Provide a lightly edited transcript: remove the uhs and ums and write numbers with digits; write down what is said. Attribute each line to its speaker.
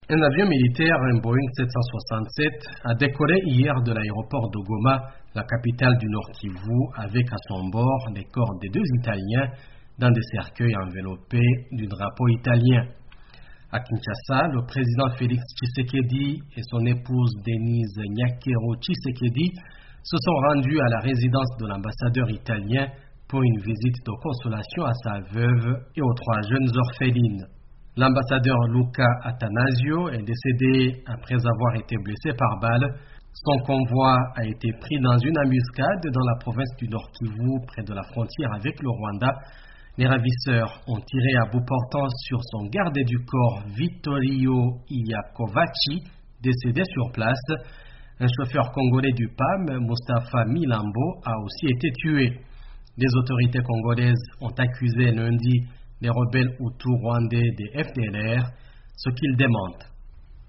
Speaker 1: Un avion militaire, un Boeing 767, a décollé hier de l'aéroport de Goma, la capitale du Nord Kivu, avec à son bord les corps des deux Italiens dans des cercueils enveloppés du drapeau italien. À Kinshasa, le président Félix Tshisekedi et son épouse Denise Nyakero Tshisekedi se sont rendus à la résidence de l'ambassadeur italien pour une visite de consolation à sa veuve et aux trois jeunes orphelines. L'ambassadeur Luca Attanasio est décédé après avoir été blessé par balle. Son convoi a été pris dans une embuscade dans la province du Nord Kivu, près de la frontière avec le Rwanda. Les ravisseurs ont tiré à bout portant sur son garde du corps Vittorio Iacovaci, décédé sur place. Un chauffeur congolais du PAM, Mustafa Milambo, a aussi été tué. Les autorités congolaises ont accusé lundi les rebelles Hutus rwandais des FDLR, ce qu'ils démentent.